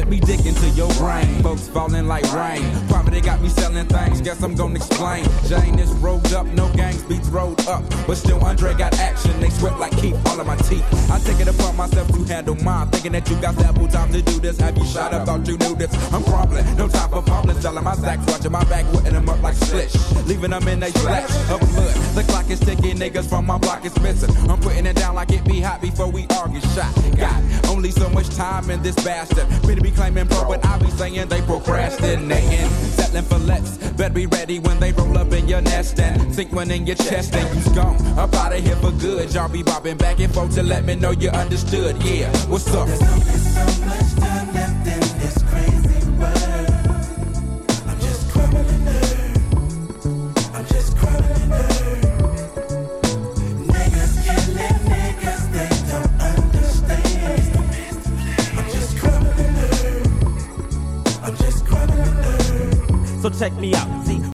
Let me dig into your brain. Folks falling like rain. Poverty got me selling things. Guess I'm gonna explain. Jane is rolled up, no gangs beats rolled up. But still Andre got action. They sweat like keep all of my teeth. I take it upon myself to handle mine. Thinking that you got ample time to do this. Have you shot up? Thought you knew this. I'm crumbling. No time for problems. Selling my stacks. Watching my back. Whipping them up like slish. Leaving them in they splash of blood. The clock is ticking. Niggas from my block is missing. I'm putting it down like it be hot before we argue. Shot. Got only so much time in this bastard. Better be claiming pro, but I be saying they procrastinating. Settling for less. Better be ready when they roll up in your nest and sink one in your chest and you's gone. Up out of here for good. Y'all be bobbing back and forth to let me know you understood. Yeah, what's up? There's only so much time left in this crazy world. I'm just crumbling earth. I'm just crumbling earth. Niggas killing niggas, they don't understand. I'm just crumbling earth. I'm just crumbling earth. So check me out. See,